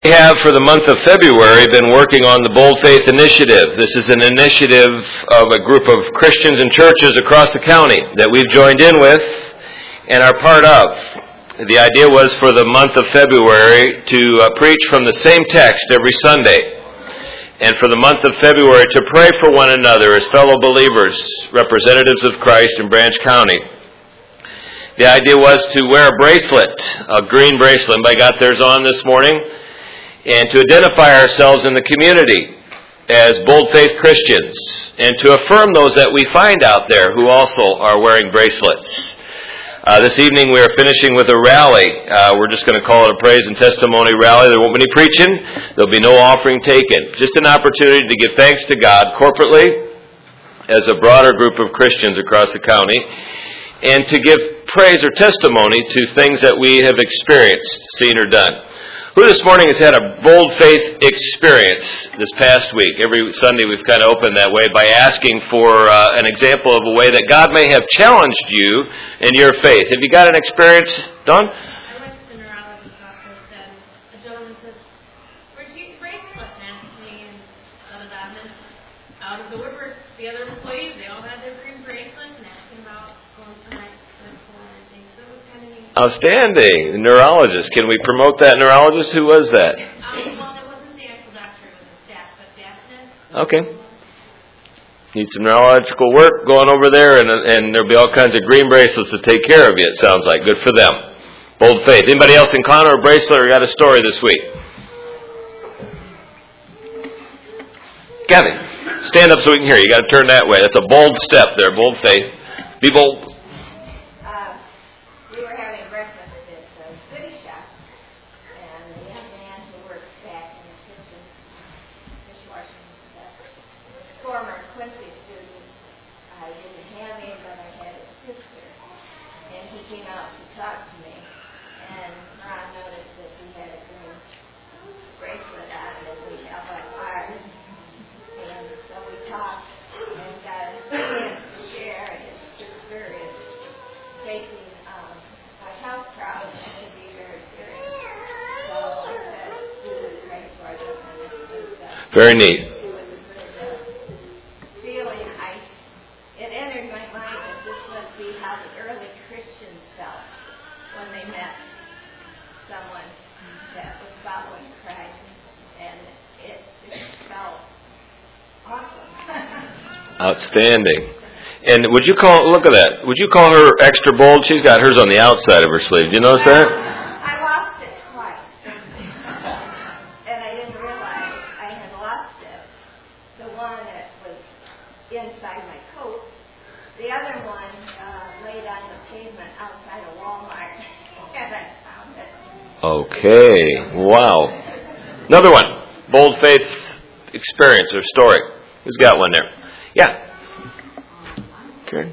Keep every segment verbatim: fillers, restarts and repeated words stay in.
We have for the month of February been working on the Bold Faith Initiative. This is an initiative of a group of Christians and churches across the county that we've joined in with and are part of. The idea was for the month of February to uh, preach from the same text every Sunday, and for the month of February to pray for one another as fellow believers, representatives of Christ in Branch County. The idea was to wear a bracelet, a green bracelet. Anybody got theirs on this morning? And to identify ourselves in the community as bold faith Christians, and to affirm those that we find out there who also are wearing bracelets. Uh, this evening we are finishing with a rally. Uh, we're just going to call it a praise and testimony rally. There won't be any preaching. There'll be no offering taken. Just an opportunity to give thanks to God corporately as a broader group of Christians across the county, and to give praise or testimony to things that we have experienced, seen, or done. Who this morning has had a bold faith experience this past week? Every Sunday we've kind of opened that way by asking for uh, an example of a way that God may have challenged you in your faith. Have you got an experience, Dawn? I went to the neurologist's office and a gentleman says, "Where'd you get your bracelet?" and asked me, and da da da. And out of the woodwork, the other employees, they all had their green bracelets and asking about going for my medical and everything. So it was kind of neat. Outstanding. The neurologist. Can we promote that neurologist? Who was that? Um, well, it wasn't the actual doctor, it was the staff, but staff nurse. Okay. Need some neurological work going over there, and and there'll be all kinds of green bracelets to take care of you, it sounds like. Good for them. Bold faith. Anybody else encounter a bracelet or got a story this week? Gavin, stand up so we can hear you. You got to turn that way. That's a bold step there. Bold faith. Be bold. Very neat. It was a good feeling. I, it entered my mind that this must be how the early Christians felt when they met someone that was following Christ, and it just felt awesome. Outstanding. And would you call, look at that, would you call her extra bold? She's got hers on the outside of her sleeve. Do you notice that? Okay. Wow. Another one. Bold faith experience or story. Who's got one there? Yeah. Karen.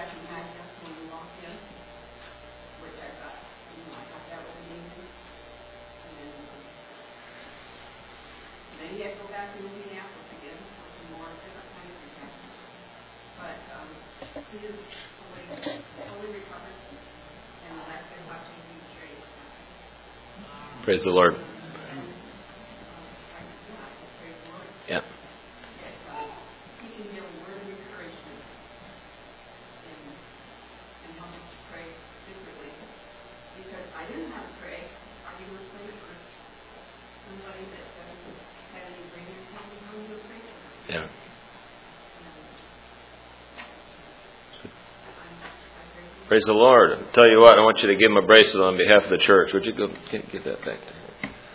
second night, that's when we walked in, which I thought, you know, I thought that was amazing. And um, then you had to go back to Indianapolis again for some more different kinds of protection. But um, he is fully, fully recovered, and the last I watched him, he was straight. Praise the Lord. Yeah. He can give a word of encouragement and, and help us to pray secretly. Because I didn't have to pray. I was praying for somebody that doesn't have any brain intelligence. I was praying for her. Yeah. Praise the Lord. I'll tell you what, I want you to give him a bracelet on behalf of the church. Would you go give that back to him?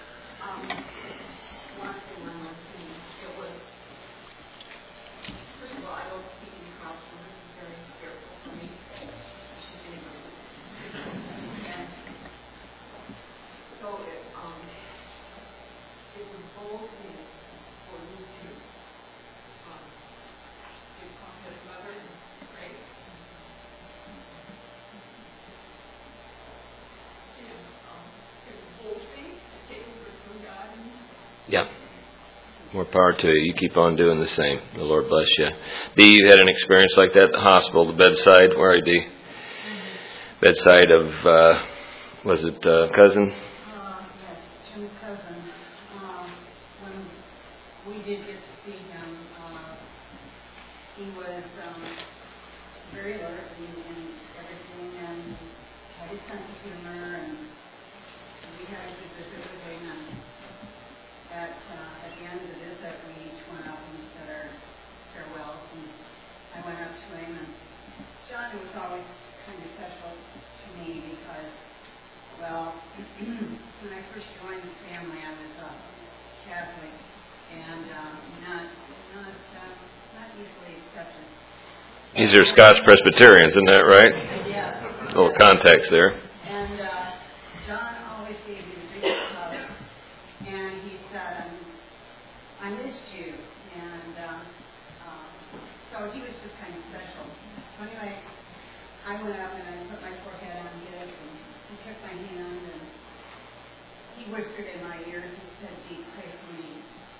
Yeah. More power to you. You keep on doing the same. The Lord bless you. Dee, you had an experience like that at the hospital, the bedside. Where are you, Dee? Bedside of, uh, was it uh, cousin? Uh, yes, Jim's cousin. Uh, when we did get to see him, uh, he was um, very alert in, in everything and had his sense of humor, and we had a good visit with him. And at, uh, at the end of the visit, we each went up and said our farewells, and I went up to him, and John was always kind of special to me because, well, when I first joined the family, I was uh, Catholic and uh, not not uh, not easily accepted. These are Scots Presbyterians, isn't that right? Yeah. A little context there. And uh, John always gave me the biggest hug, and he said, "I missed you," and uh, uh, so he was just kind of special. So anyway, I went up and I put my forehead on his, and he took my hand, and he whispered in my ear, he said, "Dee, pray for me."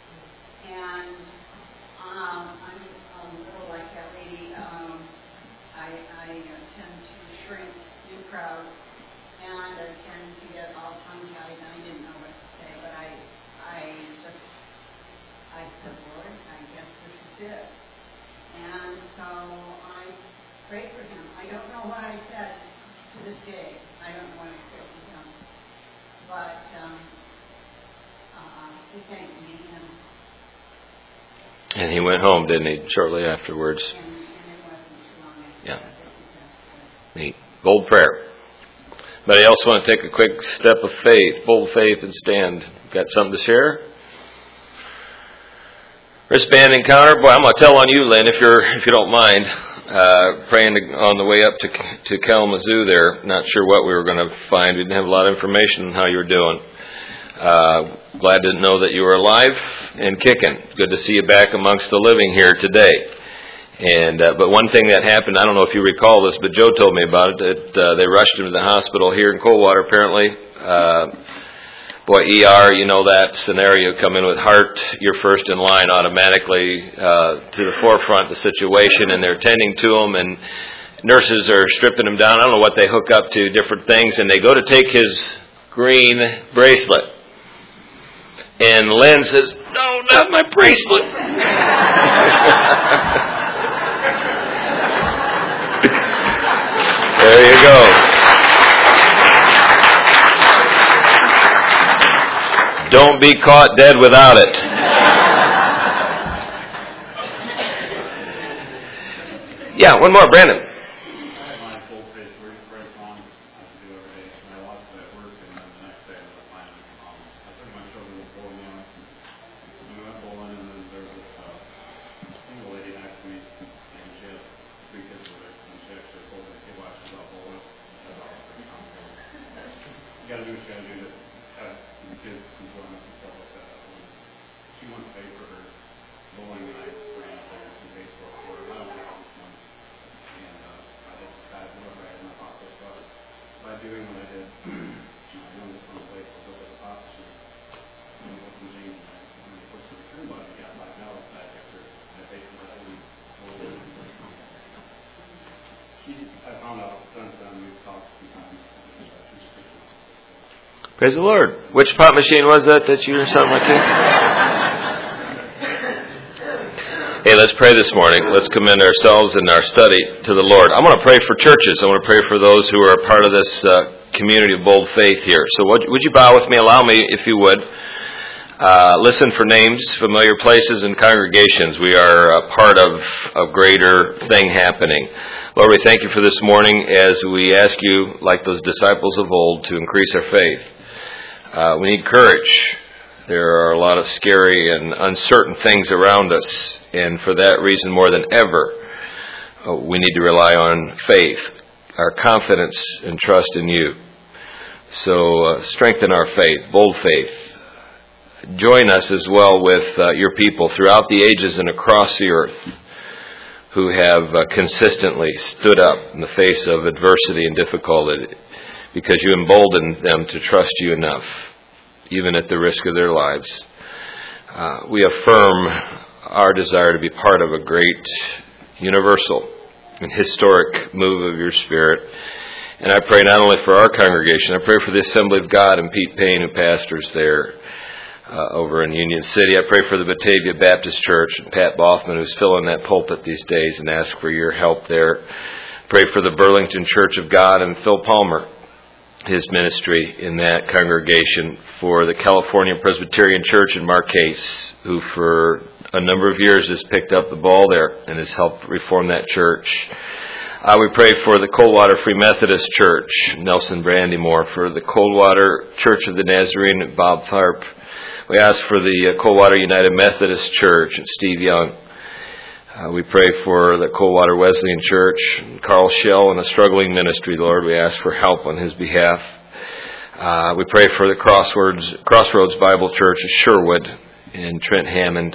And um, I'm a little like that lady. Um, I, I uh, tend to shrink in crowds, and I tend to get all tongue-tied, and I didn't know what to say, but I, I just, I said, "Lord, I guess this is it." And so I prayed for him. I don't know what I said to this day. I don't know what I said to him. But um, uh, he thanked me. And, And he went home, didn't he, shortly afterwards? and, and it wasn't too long after Yeah. that that he passed away. Neat. Bold prayer. Anybody else want to take a quick step of faith? Bold faith and stand. Got something to share? Wristband encounter. Boy, I'm going to tell on you, Lynn, if you're if you don't mind. Uh, praying to, on the way up to to Kalamazoo there. Not sure what we were going to find. We didn't have a lot of information on how you were doing. Uh, glad to know that you were alive and kicking. Good to see you back amongst the living here today. And uh, but one thing that happened, I don't know if you recall this, but Joe told me about it. That uh, they rushed him to the hospital here in Coldwater. Apparently, uh, boy, E R, you know that scenario. Come in with heart, you're first in line automatically uh, to the forefront of the situation, and they're tending to him, and nurses are stripping him down. I don't know what they hook up to, different things, and they go to take his green bracelet. And Lynn says, "No, not my bracelet." There you go. Don't be caught dead without it. Yeah, one more, Brandon. I found out since then we've talked a few times. Praise the Lord. Which pop machine was that that you were something like that? Hey, let's pray this morning. Let's commend ourselves and our study to the Lord. I want to pray for churches. I want to pray for those who are a part of this uh, community of bold faith here. So would, would you bow with me? Allow me, if you would. Uh, listen for names, familiar places, and congregations. We are a part of a greater thing happening. Lord, we thank you for this morning as we ask you, like those disciples of old, to increase our faith. Uh, we need courage. There are a lot of scary and uncertain things around us, and for that reason, more than ever, uh, we need to rely on faith, our confidence and trust in you. So uh, strengthen our faith, bold faith. Join us as well with uh, your people throughout the ages and across the earth who have uh, consistently stood up in the face of adversity and difficulty because you emboldened them to trust you enough, even at the risk of their lives. Uh, we affirm our desire to be part of a great, universal, and historic move of your Spirit. And I pray not only for our congregation, I pray for the Assembly of God and Pete Payne, who pastors there uh, over in Union City. I pray for the Batavia Baptist Church and Pat Boffman, who's filling that pulpit these days, and ask for your help there. Pray for the Burlington Church of God and Phil Palmer, his ministry in that congregation, for the California Presbyterian Church in Marquez, who for a number of years has picked up the ball there and has helped reform that church. Uh, we pray for the Coldwater Free Methodist Church, Nelson Brandymore, for the Coldwater Church of the Nazarene, Bob Tharp. We ask for the uh, Coldwater United Methodist Church and Steve Young. Uh, we pray for the Coldwater Wesleyan Church, Carl Schell, and a struggling ministry, Lord. We ask for help on his behalf. Uh, we pray for the Crossroads, Crossroads Bible Church of Sherwood and Trent Hammond.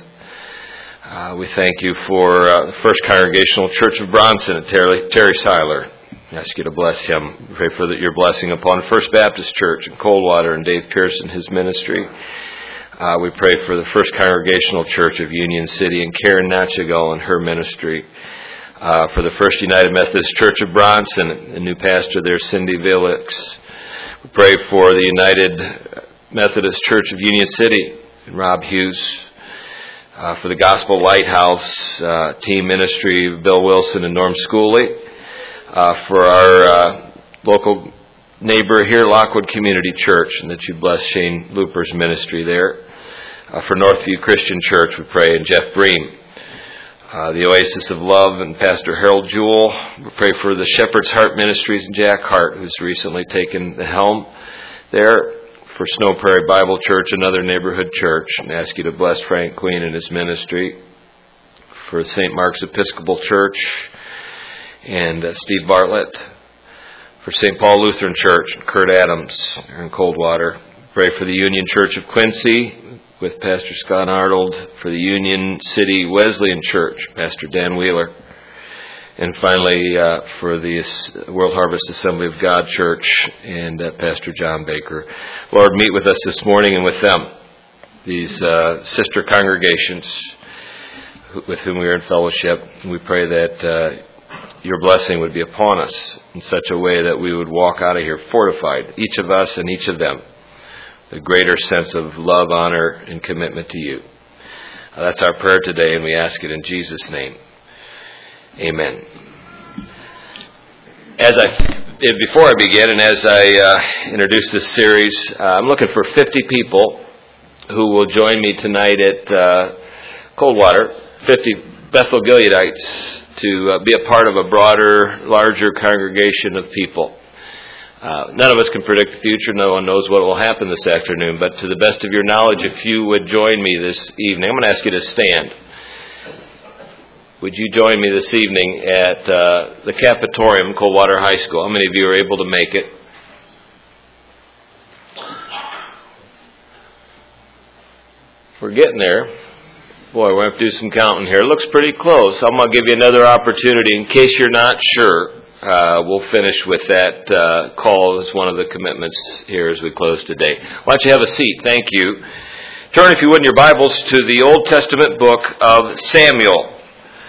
Uh, we thank you for uh, the First Congregational Church of Bronson and Terry, Terry Seiler. I ask you to bless him. We pray for the, your blessing upon First Baptist Church in Coldwater and Dave Pearson, his ministry. Uh, we pray for the First Congregational Church of Union City and Karen Nachigal and her ministry. Uh, for the First United Methodist Church of Bronson and the new pastor there, Cindy Villix. We pray for the United Methodist Church of Union City and Rob Hughes. Uh, for the Gospel Lighthouse uh, team ministry, Bill Wilson and Norm Schooley. Uh, for our uh, local neighbor here, Lockwood Community Church, and that you bless Shane Looper's ministry there. Uh, for Northview Christian Church, we pray, and Jeff Bream. Uh, the Oasis of Love and Pastor Harold Jewell. We pray for the Shepherd's Heart Ministries and Jack Hart, who's recently taken the helm there. For Snow Prairie Bible Church, another neighborhood church, and ask you to bless Frank Queen and his ministry. For Saint Mark's Episcopal Church and uh, Steve Bartlett. For Saint Paul Lutheran Church and Kurt Adams in Coldwater. Pray for the Union Church of Quincy with Pastor Scott Arnold. For the Union City Wesleyan Church, Pastor Dan Wheeler. And finally, uh, for the World Harvest Assembly of God Church and uh, Pastor John Baker. Lord, meet with us this morning and with them, these uh, sister congregations with whom we are in fellowship. And we pray that uh, your blessing would be upon us in such a way that we would walk out of here fortified, each of us and each of them, a greater sense of love, honor, and commitment to you. Uh, that's our prayer today, and we ask it in Jesus' name. Amen. As I, before I begin, and as I uh, introduce this series, uh, I'm looking for fifty people who will join me tonight at uh, Coldwater, fifty Bethel Gileadites, to uh, be a part of a broader, larger congregation of people. Uh, none of us can predict the future. No one knows what will happen this afternoon. But to the best of your knowledge, if you would join me this evening, I'm going to ask you to stand. Would you join me this evening at uh, the Capitorium, Coldwater High School? How many of you are able to make it? We're getting there. Boy, we're going to have to do some counting here. It looks pretty close. I'm going to give you another opportunity. In case you're not sure, uh, we'll finish with that uh, call as one of the commitments here as we close today. Why don't you have a seat? Thank you. Turn, if you would, in your Bibles to the Old Testament book of Samuel.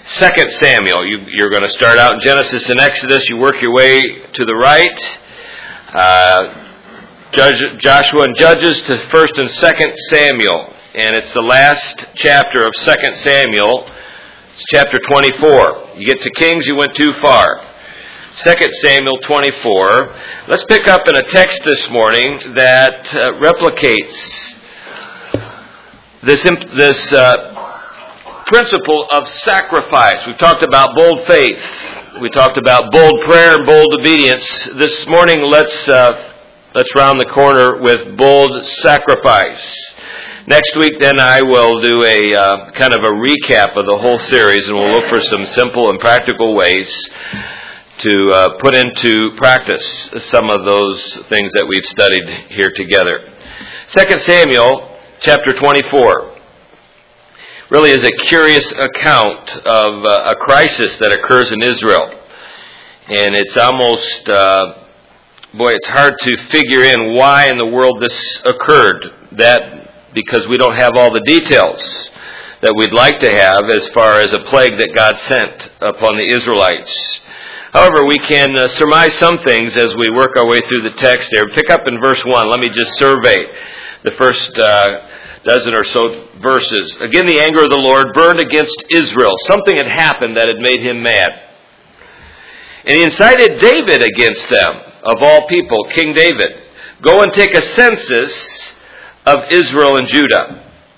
Second Samuel. You, you're going to start out in Genesis and Exodus. You work your way to the right. Uh, Judge, Joshua and Judges to First and Second Samuel. And it's the last chapter of Second Samuel. It's chapter twenty-four. You get to Kings, you went too far. Second Samuel twenty-four. Let's pick up in a text this morning that uh, replicates this, this uh, principle of sacrifice. We've talked about bold faith. We talked about bold prayer and bold obedience. This morning, let's uh, let's round the corner with bold sacrifice. Next week, then, I will do a uh, kind of a recap of the whole series, and we'll look for some simple and practical ways to uh, put into practice some of those things that we've studied here together. Second Samuel, chapter twenty-four, really is a curious account of uh, a crisis that occurs in Israel. And it's almost, uh, boy, it's hard to figure in why in the world this occurred. That because we don't have all the details that we'd like to have as far as a plague that God sent upon the Israelites. However, we can uh, surmise some things as we work our way through the text there. Pick up in verse one. Let me just survey the first uh, dozen or so verses. Again, the anger of the Lord burned against Israel. Something had happened that had made him mad. And he incited David against them, of all people, King David. Go and take a census of Israel and Judah.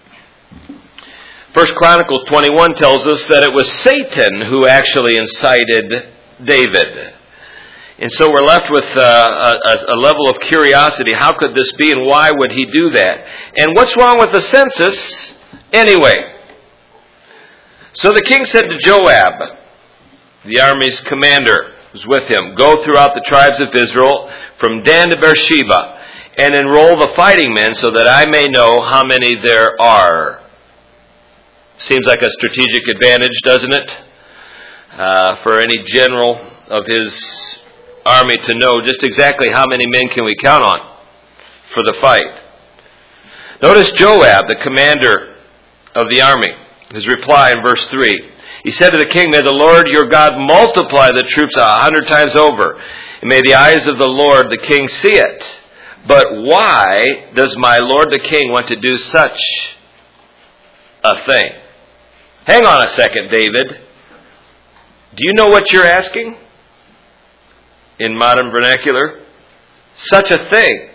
First Chronicles twenty-one tells us that it was Satan who actually incited David. And so we're left with uh, a, a level of curiosity. How could this be, and why would he do that? And what's wrong with the census anyway? So the king said to Joab, the army's commander who's with him, go throughout the tribes of Israel from Dan to Beersheba, and enroll the fighting men so that I may know how many there are. Seems like a strategic advantage, doesn't it? Uh, for any general of his army to know just exactly how many men can we count on for the fight. Notice Joab, the commander of the army, his reply in verse three. He said to the king, may the Lord your God multiply the troops a hundred times over, and may the eyes of the Lord the king see it. But why does my lord the king want to do such a thing? Hang on a second, David. Do you know what you're asking? In modern vernacular, such a thing.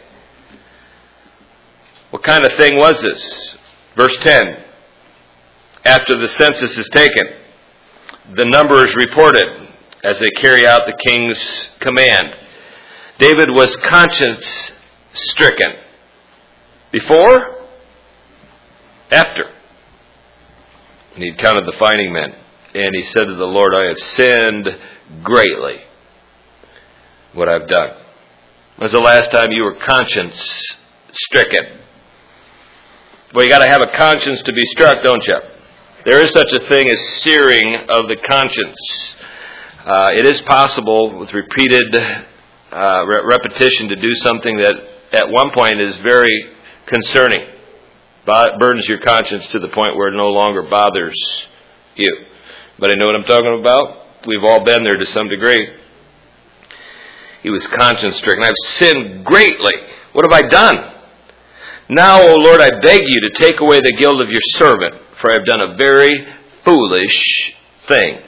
What kind of thing was this? Verse ten. After the census is taken, the number is reported as they carry out the king's command. David was conscience stricken. Before? After. And he'd counted the fighting men. And he said to the Lord, I have sinned greatly what I've done. When was the last time you were conscience stricken? Well, you got to have a conscience to be struck, don't you? There is such a thing as searing of the conscience. Uh, it is possible with repeated uh, re- repetition to do something that at one point is very concerning. Bo- burdens your conscience to the point where it no longer bothers you. But I know what I'm talking about. We've all been there to some degree. He was conscience stricken. I've sinned greatly. What have I done? Now, O Lord, I beg you to take away the guilt of your servant, for I have done a very foolish thing.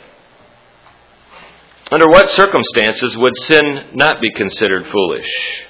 Under what circumstances would sin not be considered foolish?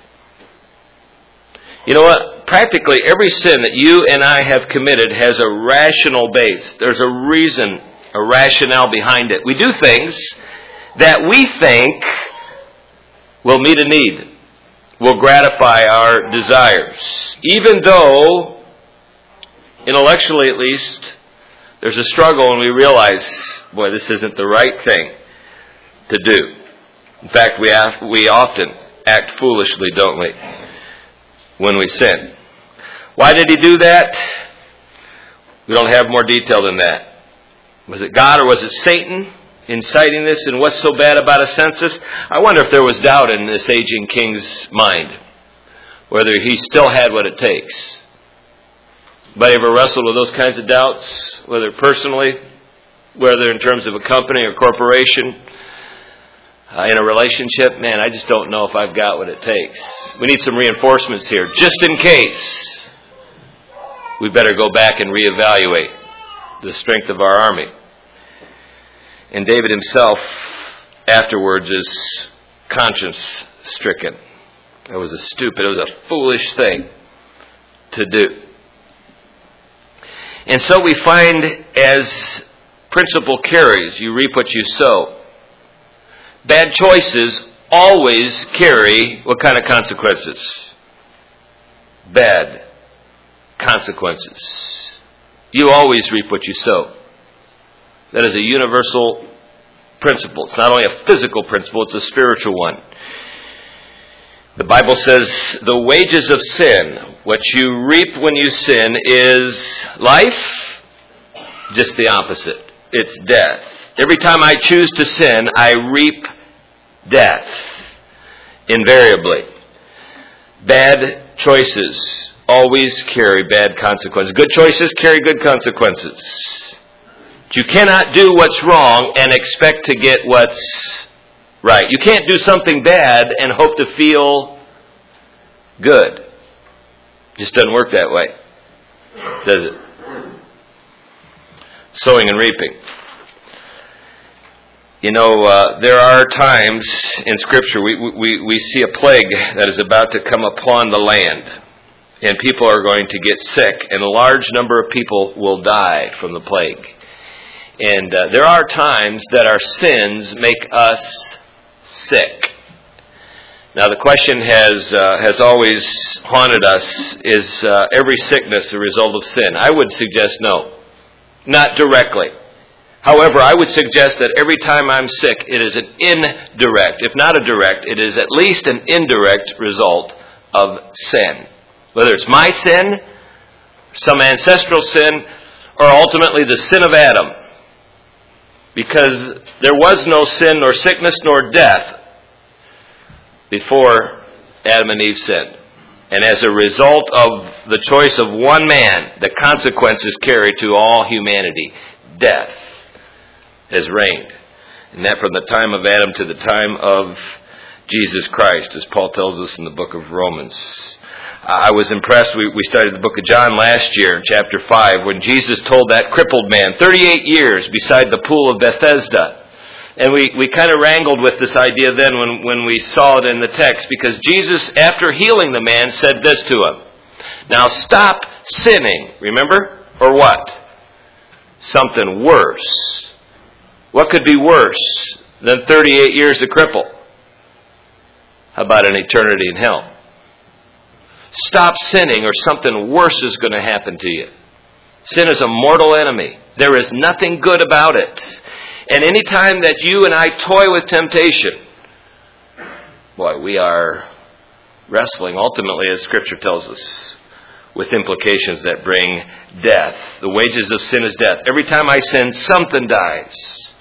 You know what? Practically every sin that you and I have committed has a rational base. There's a reason, a rationale behind it. We do things that we think will meet a need, will gratify our desires. Even though, intellectually at least, there's a struggle and we realize, boy, this isn't the right thing to do. In fact, we have, we often act foolishly, don't we, when we sin. Why did he do that? We don't have more detail than that. Was it God or was it Satan inciting this? And what's so bad about a census? I wonder if there was doubt in this aging king's mind, whether he still had what it takes. Anybody ever wrestled with those kinds of doubts, whether personally whether in terms of a company or corporation, uh, in a relationship, man, I just don't know if I've got what it takes. We need some reinforcements here, just in case. We better go back and reevaluate the strength of our army. And David himself, afterwards, is conscience-stricken. It was a stupid, it was a foolish thing to do. And so we find, as principle carries, you reap what you sow. Bad choices always carry what kind of consequences? Bad consequences. You always reap what you sow. That is a universal principle. It's not only a physical principle, it's a spiritual one. The Bible says the wages of sin, what you reap when you sin, is life. Just the opposite. It's death. Every time I choose to sin, I reap death. Invariably. Bad choices always carry bad consequences. Good choices carry good consequences. But you cannot do what's wrong and expect to get what's right. You can't do something bad and hope to feel good. It just doesn't work that way, does it? Sowing and reaping. You know, uh, there are times in Scripture we, we, we see a plague that is about to come upon the land. And people are going to get sick. And a large number of people will die from the plague. And uh, there are times that our sins make us sick. Now the question has uh, has always haunted us, is uh, every sickness a result of sin? I would suggest no. Not directly. However, I would suggest that every time I'm sick, it is an indirect, if not a direct, it is at least an indirect result of sin. Whether it's my sin, some ancestral sin, or ultimately the sin of Adam. Because there was no sin, nor sickness, nor death before Adam and Eve sinned. And as a result of the choice of one man, the consequences carry to all humanity. Death has reigned. And that from the time of Adam to the time of Jesus Christ, as Paul tells us in the book of Romans. I was impressed. We, we studied the book of John last year in chapter five when Jesus told that crippled man, thirty-eight years beside the pool of Bethesda. And we, we kind of wrangled with this idea then when, when we saw it in the text, because Jesus, after healing the man, said this to him. Now stop sinning, remember? Or what? Something worse. What could be worse than thirty-eight years of cripple? How about an eternity in hell? Stop sinning or something worse is going to happen to you. Sin is a mortal enemy. There is nothing good about it. And any time that you and I toy with temptation, boy, we are wrestling ultimately, as Scripture tells us, with implications that bring death. The wages of sin is death. Every time I sin, something dies.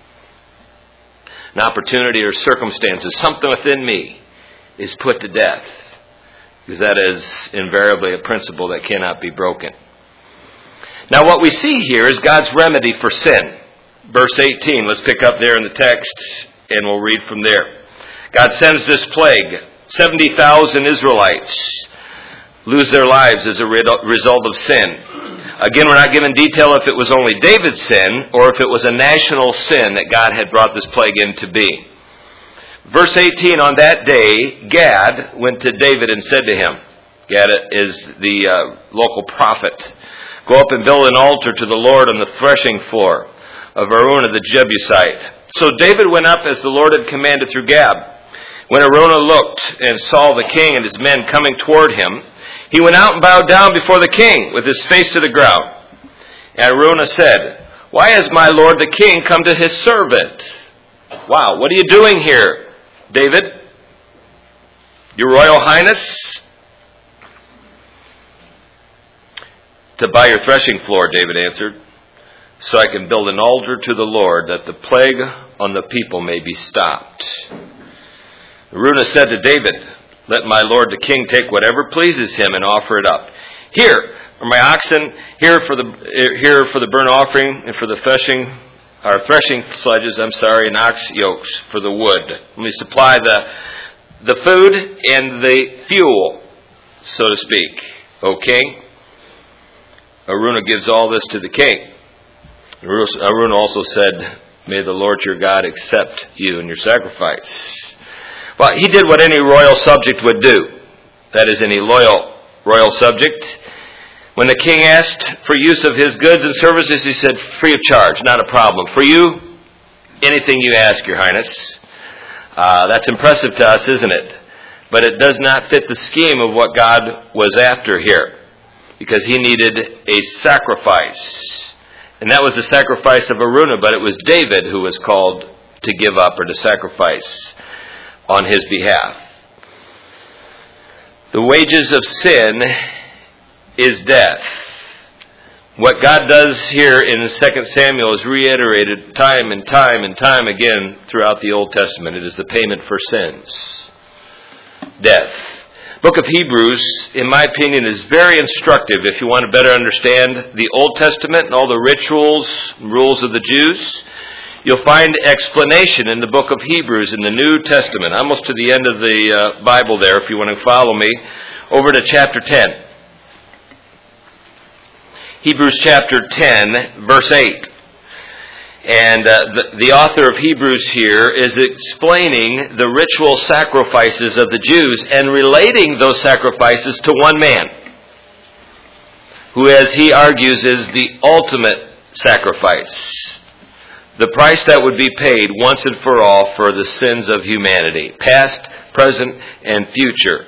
An opportunity or circumstances, something within me is put to death. Because that is invariably a principle that cannot be broken. Now what we see here is God's remedy for sin. Verse eighteen, let's pick up there in the text and we'll read from there. God sends this plague. seventy thousand Israelites lose their lives as a result of sin. Again, we're not given detail if it was only David's sin or if it was a national sin that God had brought this plague into being. Verse eighteen, on that day, Gad went to David and said to him, Gad is the uh, local prophet, go up and build an altar to the Lord on the threshing floor of Araunah the Jebusite. So David went up as the Lord had commanded through Gad. When Araunah looked and saw the king and his men coming toward him, he went out and bowed down before the king with his face to the ground. And Araunah said, why has my lord the king come to his servant? Wow, what are you doing here, David? Your Royal Highness? To buy your threshing floor, David answered, so I can build an altar to the Lord, that the plague on the people may be stopped. Araunah said to David, let my lord the king take whatever pleases him and offer it up. Here are my oxen, here for the here for the burnt offering and for the threshing or threshing sledges, I'm sorry, and ox yokes for the wood. Let me supply the the food and the fuel, so to speak. O king. Araunah gives all this to the king. Araunah also said, may the Lord your God accept you and your sacrifice. Well, he did what any royal subject would do. That is, any loyal royal subject. When the king asked for use of his goods and services, he said, free of charge, not a problem. For you, anything you ask, Your Highness. Uh, that's impressive to us, isn't it? But it does not fit the scheme of what God was after here. Because he needed a sacrifice. And that was the sacrifice of Araunah, but it was David who was called to give up or to sacrifice on his behalf. The wages of sin is death. What God does here in Second Samuel is reiterated time and time and time again throughout the Old Testament. It is the payment for sins. Death. Book of Hebrews, in my opinion, is very instructive if you want to better understand the Old Testament and all the rituals and rules of the Jews. You'll find explanation in the book of Hebrews in the New Testament, almost to the end of the uh, Bible there, if you want to follow me, over to chapter ten. Hebrews chapter ten, verse eight. And uh, the, the author of Hebrews here is explaining the ritual sacrifices of the Jews and relating those sacrifices to one man, who, as he argues, is the ultimate sacrifice. The price that would be paid once and for all for the sins of humanity, past, present, and future.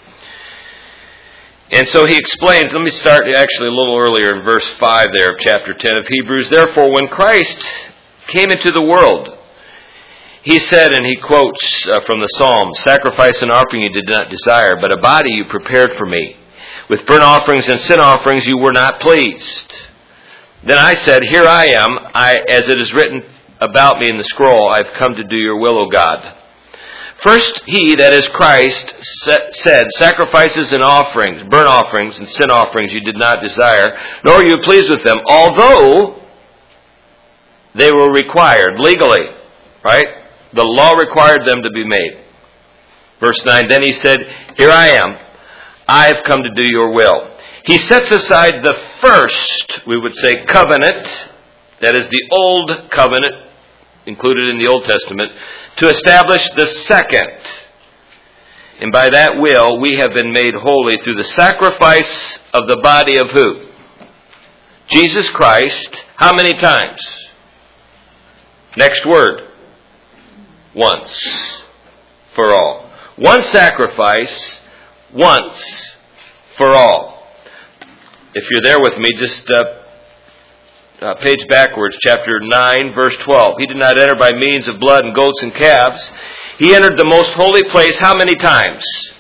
And so he explains, let me start actually a little earlier in verse five there of chapter ten of Hebrews. Therefore, when Christ came into the world, he said, and he quotes uh, from the Psalm, sacrifice and offering you did not desire, but a body you prepared for me. With burnt offerings and sin offerings you were not pleased. Then I said, here I am, I, as it is written about me in the scroll, I've come to do your will, O God. First he, that is Christ, said, sacrifices and offerings, burnt offerings and sin offerings you did not desire, nor are you pleased with them, although they were required legally, right? The law required them to be made. Verse nine, then he said, here I am, I have come to do your will. He sets aside the first, we would say, covenant, that is the old covenant, included in the Old Testament, to establish the second. And by that will, we have been made holy through the sacrifice of the body of who? Jesus Christ. How many times? Next word. Once. For all. One sacrifice, once for all. If you're there with me, just uh, uh, page backwards, chapter nine, verse twelve. He did not enter by means of blood and goats and calves. He entered the most holy place how many times?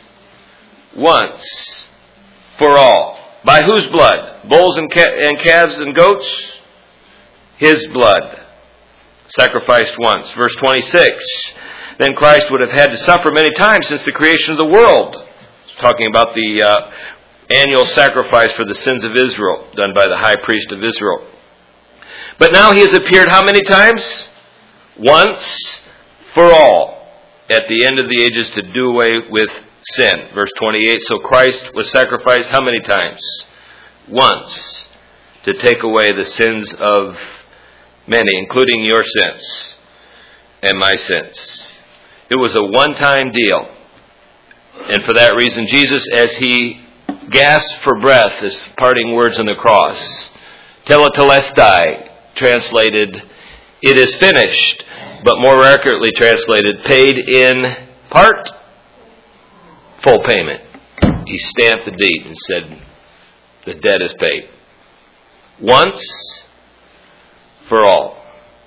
Once for all. By whose blood? Bulls and, ca- and calves and goats? His blood. Sacrificed once. Verse twenty-six. Then Christ would have had to suffer many times since the creation of the world. It's talking about the uh, annual sacrifice for the sins of Israel, done by the high priest of Israel. But now he has appeared how many times? Once for all, at the end of the ages, to do away with sin. Verse twenty-eight, so Christ was sacrificed how many times? Once, to take away the sins of many, including your sins and my sins. It was a one-time deal. And for that reason, Jesus, as he gasped for breath, his parting words on the cross, tetelestai, translated, it is finished, but more accurately translated, paid in part, full payment. He stamped the deed and said, the debt is paid. Once for all.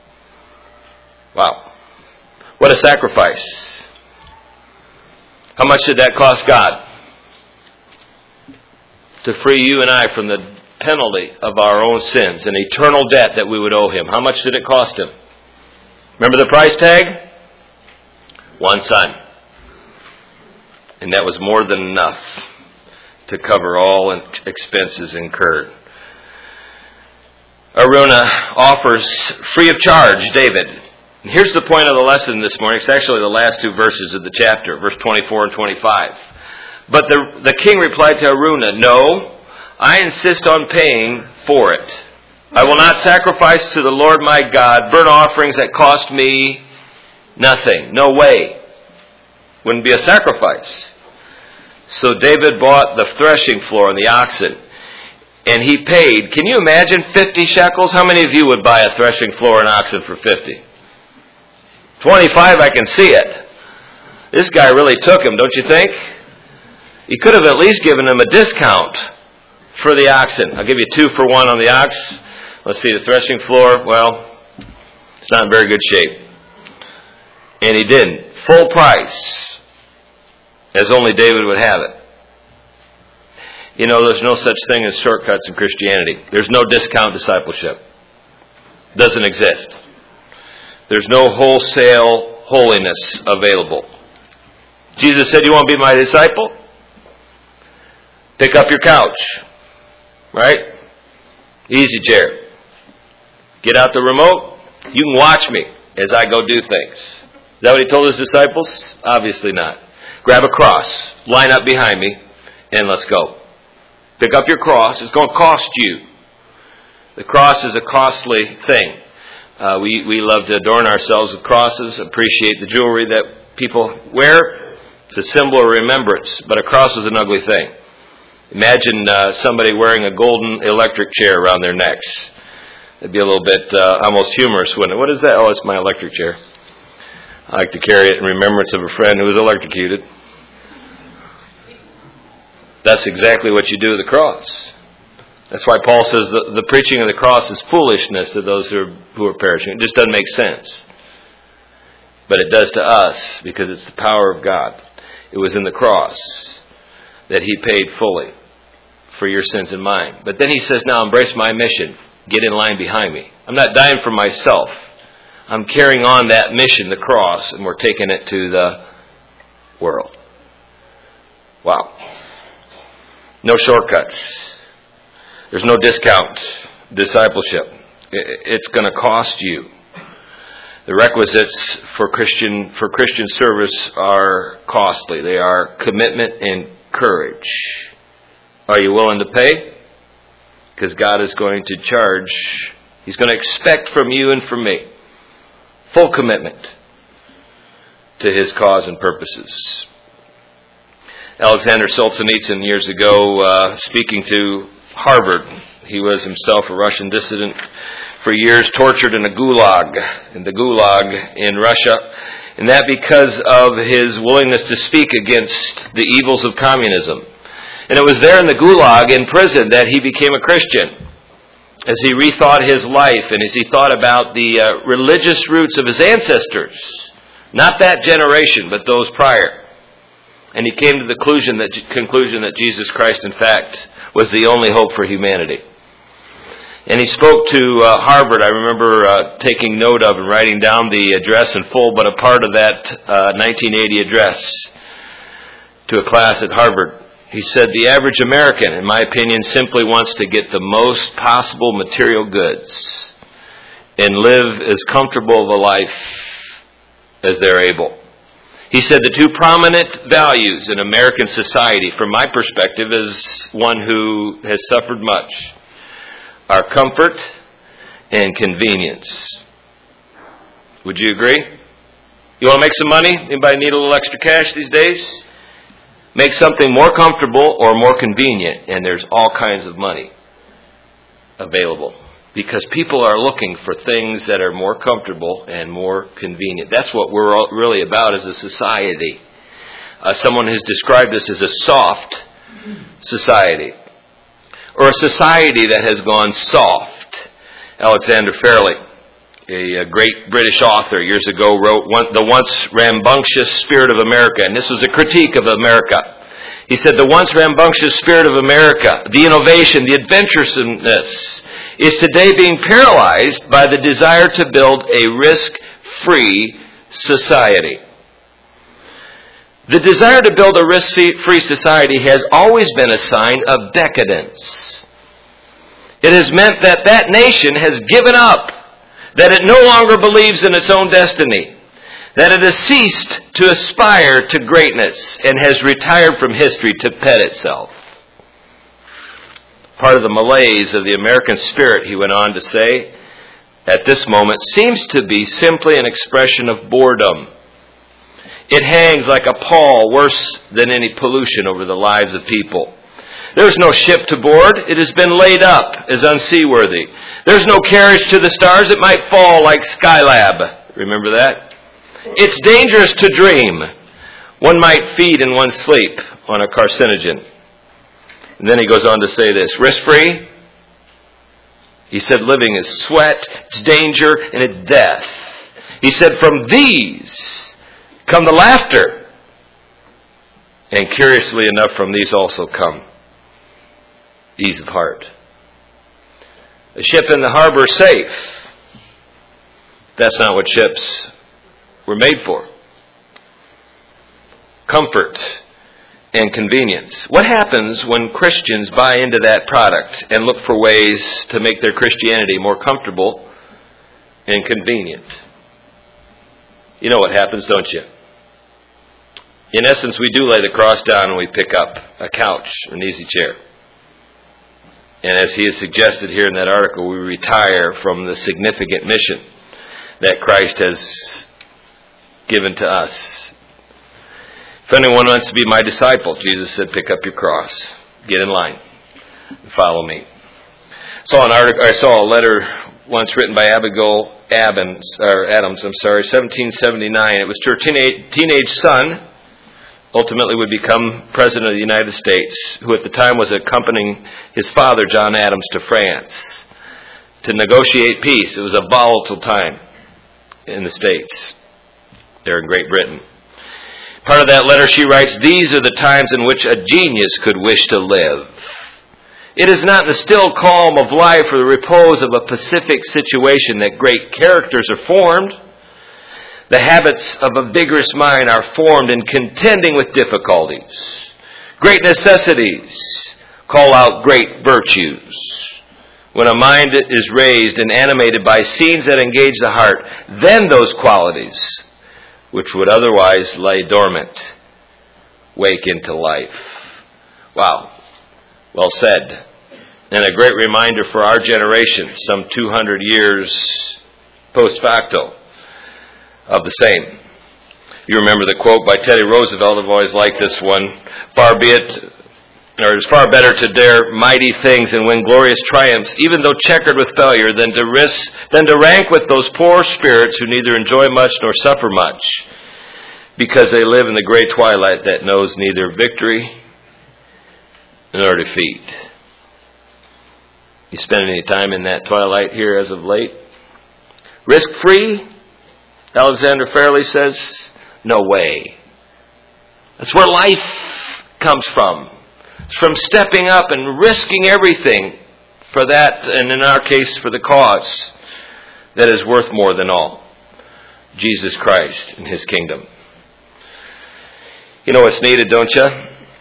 Wow. What a sacrifice. How much did that cost God? To free you and I from the penalty of our own sins, an eternal debt that we would owe him. How much did it cost him? Remember the price tag? One son. And that was more than enough to cover all expenses incurred. Araunah offers free of charge David. And here's the point of the lesson this morning. It's actually the last two verses of the chapter, verse twenty-four and twenty-five. But the, the king replied to Araunah, "No, I insist on paying for it. I will not sacrifice to the Lord my God burnt offerings that cost me nothing." No way. Wouldn't be a sacrifice. So David bought the threshing floor and the oxen. And he paid, can you imagine, fifty shekels? How many of you would buy a threshing floor and oxen for fifty? twenty-five, I can see it. This guy really took him, don't you think? He could have at least given him a discount for the oxen. I'll give you two for one on the ox. Let's see, the threshing floor, well, it's not in very good shape. And he didn't. Full price, as only David would have it. You know, there's no such thing as shortcuts in Christianity. There's no discount discipleship. Doesn't exist. There's no wholesale holiness available. Jesus said, "You want to be my disciple? Pick up your couch." Right? Easy chair. Get out the remote. You can watch me as I go do things. Is that what he told his disciples? Obviously not. Grab a cross. Line up behind me. And let's go. Pick up your cross. It's going to cost you. The cross is a costly thing. Uh, we, we love to adorn ourselves with crosses, appreciate the jewelry that people wear. It's a symbol of remembrance, but a cross is an ugly thing. Imagine uh, somebody wearing a golden electric chair around their necks. It'd be a little bit uh, almost humorous, wouldn't it? What is that? Oh, it's my electric chair. I like to carry it in remembrance of a friend who was electrocuted. That's exactly what you do with the cross. That's why Paul says the, the preaching of the cross is foolishness to those who are, who are perishing. It just doesn't make sense. But it does to us because it's the power of God. It was in the cross that he paid fully for your sins and mine. But then he says, now embrace my mission. Get in line behind me. I'm not dying for myself. I'm carrying on that mission, the cross, and we're taking it to the world. Wow. No shortcuts. There's no discount discipleship. It's going to cost you. The requisites for Christian for Christian service are costly. They are commitment and courage. Are you willing to pay? Because God is going to charge. He's going to expect from you and from me full commitment to his cause and purposes. Alexander Solzhenitsyn, years ago, uh, speaking to Harvard, he was himself a Russian dissident for years, tortured in a gulag, in the gulag in Russia, and that because of his willingness to speak against the evils of communism. And it was there in the gulag, in prison, that he became a Christian, as he rethought his life and as he thought about the uh, religious roots of his ancestors, not that generation, but those prior. And he came to the conclusion that, conclusion that Jesus Christ, in fact, was the only hope for humanity. And he spoke to uh, Harvard. I remember uh, taking note of and writing down the address in full, but a part of that uh, nineteen eighty address to a class at Harvard. He said, the average American, in my opinion, simply wants to get the most possible material goods and live as comfortable of a life as they're able. He said the two prominent values in American society, from my perspective as one who has suffered much, are comfort and convenience. Would you agree? You want to make some money? Anybody need a little extra cash these days? Make something more comfortable or more convenient, and there's all kinds of money available. Because people are looking for things that are more comfortable and more convenient. That's what we're all really about as a society. Uh, someone has described us as a soft society. Or a society that has gone soft. Alexander Fairley, a, a great British author, years ago wrote one, The Once Rambunctious Spirit of America. And this was a critique of America. He said, the once rambunctious spirit of America, the innovation, the adventuresomeness, is today being paralyzed by the desire to build a risk-free society. The desire to build a risk-free society has always been a sign of decadence. It has meant that that nation has given up, that it no longer believes in its own destiny, that it has ceased to aspire to greatness and has retired from history to pet itself. Part of the malaise of the American spirit, he went on to say, at this moment, seems to be simply an expression of boredom. It hangs like a pall worse than any pollution over the lives of people. There's no ship to board. It has been laid up as unseaworthy. There's no carriage to the stars. It might fall like Skylab. Remember that? It's dangerous to dream. One might feed in one's sleep on a carcinogen. And then he goes on to say this, risk-free? He said living is sweat, it's danger, and it's death. He said from these come the laughter. And curiously enough, from these also come ease of heart. A ship in the harbor is safe. That's not what ships were made for. Comfort and convenience. What happens when Christians buy into that product and look for ways to make their Christianity more comfortable and convenient? You know what happens, don't you? In essence, we do lay the cross down and we pick up a couch or an easy chair. And as he has suggested here in that article, we retire from the significant mission that Christ has given to us. If anyone wants to be my disciple, Jesus said, pick up your cross, get in line, and follow me. Saw an article, I saw a letter once written by Abigail Adams, or Adams, I'm sorry, seventeen seventy-nine. It was to her teenage, teenage son, ultimately would become President of the United States, who at the time was accompanying his father, John Adams, to France to negotiate peace. It was a volatile time in the States, there in Great Britain. Part of that letter she writes, these are the times in which a genius could wish to live. It is not in the still calm of life or the repose of a pacific situation that great characters are formed. The habits of a vigorous mind are formed in contending with difficulties. Great necessities call out great virtues. When a mind is raised and animated by scenes that engage the heart, then those qualities, which would otherwise lay dormant, wake into life. Wow. Well said. And a great reminder for our generation, some two hundred years post facto, of the same. You remember the quote by Teddy Roosevelt. I've always liked this one. Far be it, or it's far better to dare mighty things and win glorious triumphs, even though checkered with failure, than to risk, than to rank with those poor spirits who neither enjoy much nor suffer much, because they live in the gray twilight that knows neither victory nor defeat. You spend any time in that twilight here as of late? Risk-free? Alexander Fairley says, no way. That's where life comes from. It's from stepping up and risking everything for that, and in our case, for the cause that is worth more than all. Jesus Christ and His kingdom. You know what's needed, don't you?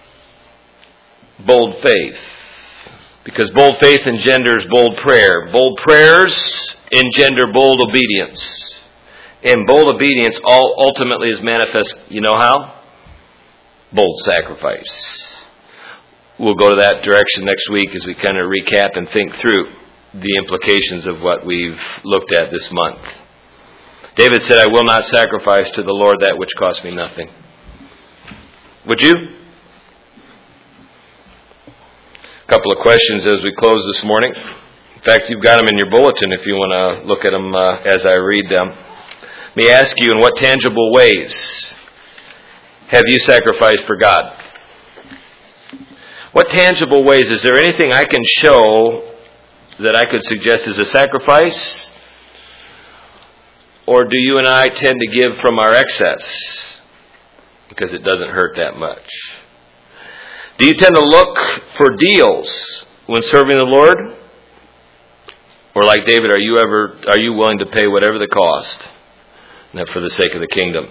Bold faith. Because bold faith engenders bold prayer. Bold prayers engender bold obedience. And bold obedience all ultimately is manifest, you know how? Bold sacrifice. We'll go to that direction next week as we kind of recap and think through the implications of what we've looked at this month. David said, I will not sacrifice to the Lord that which costs me nothing. Would you? A couple of questions as we close this morning. In fact, you've got them in your bulletin if you want to look at them uh, as I read them. Let me ask you, in what tangible ways have you sacrificed for God? What tangible ways? Is there anything I can show that I could suggest as a sacrifice? Or do you and I tend to give from our excess because it doesn't hurt that much? Do you tend to look for deals when serving the Lord? Or like David, are you ever are you willing to pay whatever the cost? Not for the sake of the kingdom.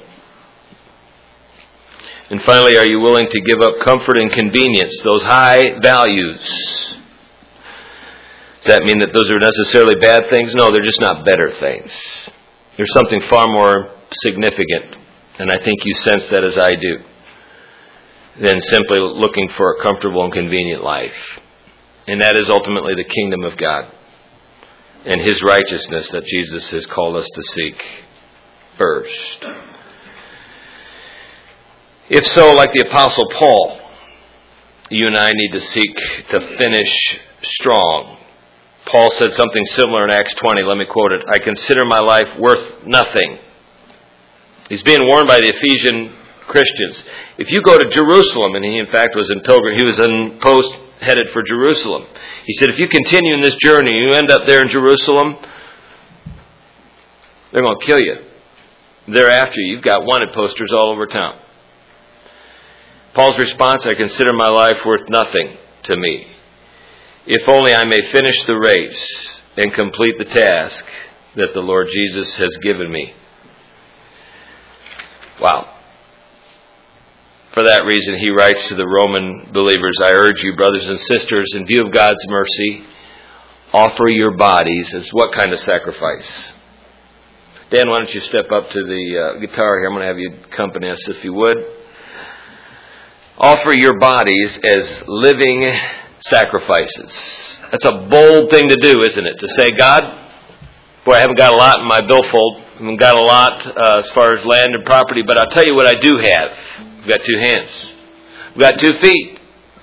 And finally, are you willing to give up comfort and convenience, those high values? Does that mean that those are necessarily bad things? No, they're just not better things. There's something far more significant, and I think you sense that as I do, than simply looking for a comfortable and convenient life. And that is ultimately the kingdom of God and His righteousness that Jesus has called us to seek first. If so, like the Apostle Paul, you and I need to seek to finish strong. Paul said something similar in Acts twenty. Let me quote it. I consider my life worth nothing. He's being warned by the Ephesian Christians. If you go to Jerusalem, and he in fact was in pilgrim, he was in post headed for Jerusalem. He said, if you continue in this journey, you end up there in Jerusalem, they're going to kill you. Thereafter, you've got wanted posters all over town. Paul's response, I consider my life worth nothing to me, if only I may finish the race and complete the task that the Lord Jesus has given me. Wow. For that reason, he writes to the Roman believers, I urge you, brothers and sisters, in view of God's mercy, offer your bodies as what kind of sacrifice? Dan, why don't you step up to the uh, guitar here? I'm going to have you accompany us if you would. Offer your bodies as living sacrifices. That's a bold thing to do, isn't it? To say, God, boy, I haven't got a lot in my billfold. I haven't got a lot uh, as far as land and property, but I'll tell you what I do have. I've got two hands. I've got two feet.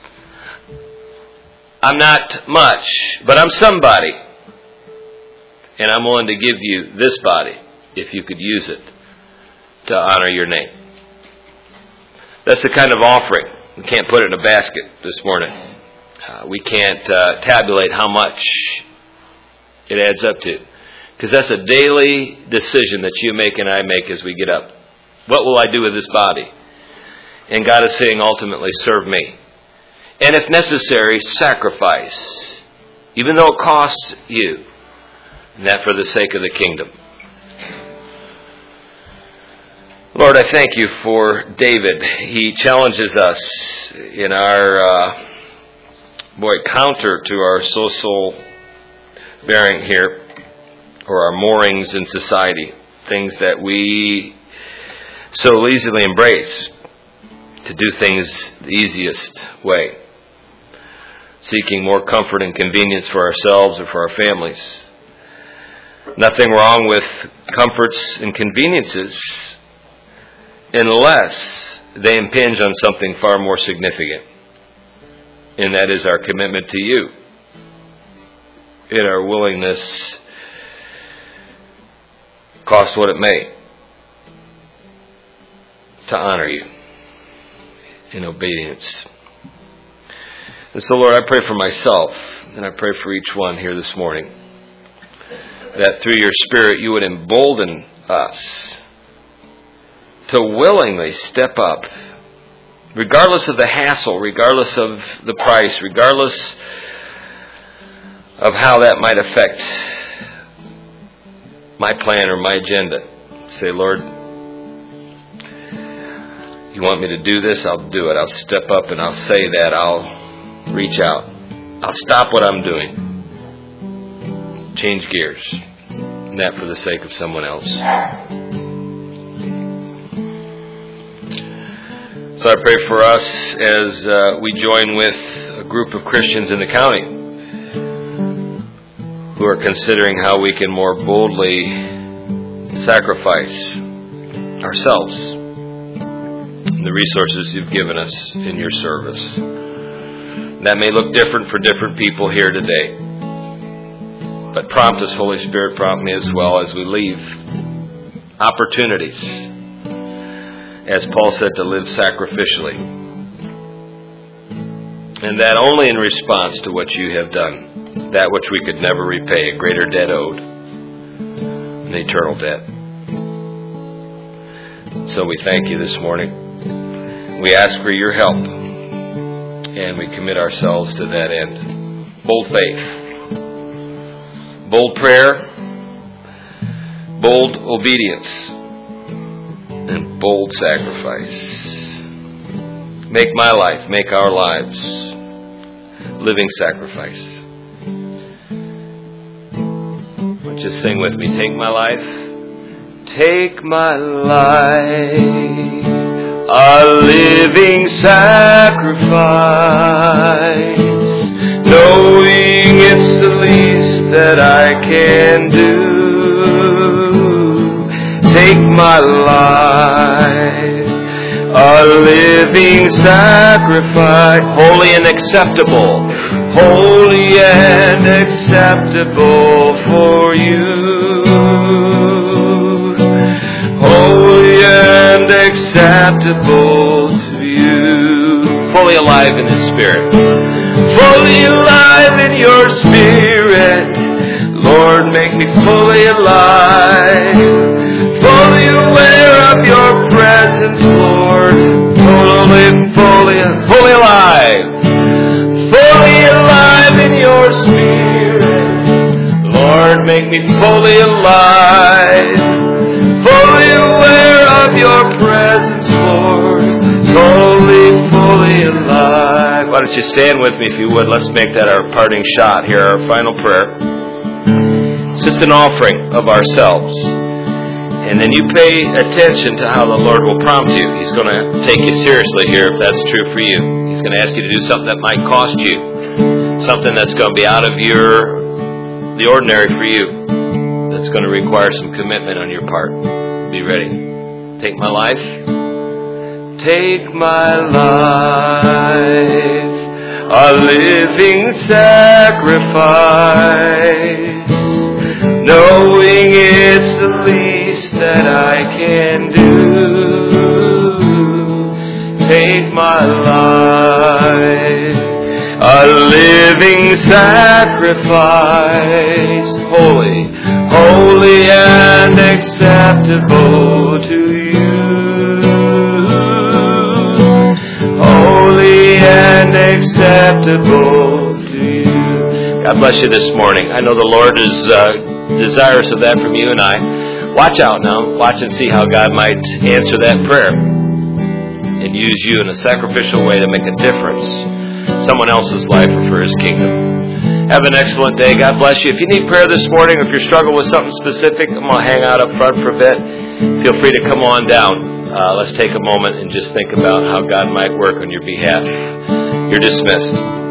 I'm not much, but I'm somebody. And I'm willing to give you this body if you could use it to honor your name. That's the kind of offering. We can't put it in a basket this morning. Uh, we can't uh, tabulate how much it adds up to. Because that's a daily decision that you make and I make as we get up. What will I do with this body? And God is saying, ultimately, serve me. And if necessary, sacrifice. Even though it costs you. And that for the sake of the kingdom. Lord, I thank you for David. He challenges us in our, uh, boy, counter to our social bearing here, or our moorings in society, things that we so easily embrace, to do things the easiest way, seeking more comfort and convenience for ourselves or for our families. Nothing wrong with comforts and conveniences unless they impinge on something far more significant, and that is our commitment to you and our willingness, cost what it may, to honor you in obedience. And so, Lord, I pray for myself, and I pray for each one here this morning, that through your Spirit you would embolden us to willingly step up, regardless of the hassle, regardless of the price, regardless of how that might affect my plan or my agenda. Say, Lord, you want me to do this? I'll do it. I'll step up and I'll say that. I'll reach out. I'll stop what I'm doing. Change gears. And that for the sake of someone else. So I pray for us as uh, we join with a group of Christians in the county who are considering how we can more boldly sacrifice ourselves and the resources you've given us in your service. That may look different for different people here today. But prompt us, Holy Spirit, prompt me as well as we leave opportunities, as Paul said, to live sacrificially. And that only in response to what you have done, that which we could never repay, a greater debt owed, an eternal debt. So we thank you this morning. We ask for your help, and we commit ourselves to that end. Bold faith, bold prayer, bold obedience, and bold sacrifice. Make my life, make our lives living sacrifice. Just sing with me. Take my life. Take my life, a living sacrifice, knowing it's the least that I can do. Take my life, a living sacrifice, holy and acceptable, holy and acceptable for you. Holy and acceptable to you. Fully alive in the Spirit. Fully alive in your Spirit. Lord, make me fully alive. Fully aware of your presence, Lord. Fully, fully, fully alive. Fully alive in your Spirit. Lord, make me fully alive. Fully aware of your presence, Lord. Fully, fully alive. Why don't you stand with me if you would? Let's make that our parting shot here, our final prayer. It's just an offering of ourselves. And then you pay attention to how the Lord will prompt you. He's going to take you seriously here if that's true for you. He's going to ask you to do something that might cost you. Something that's going to be out of your, the ordinary for you. That's going to require some commitment on your part. Be ready. Take my life. Take my life, a living sacrifice, knowing it's the least that I can do. Take my life, a living sacrifice, holy, holy and acceptable to you. Holy and acceptable to you. God bless you this morning. I know the Lord is uh, desirous of that from you and I. Watch out now. Watch and see how God might answer that prayer and use you in a sacrificial way to make a difference in someone else's life or for His kingdom. Have an excellent day. God bless you. If you need prayer this morning, or if you're struggling with something specific, I'm going to hang out up front for a bit. Feel free to come on down. Uh, let's take a moment and just think about how God might work on your behalf. You're dismissed.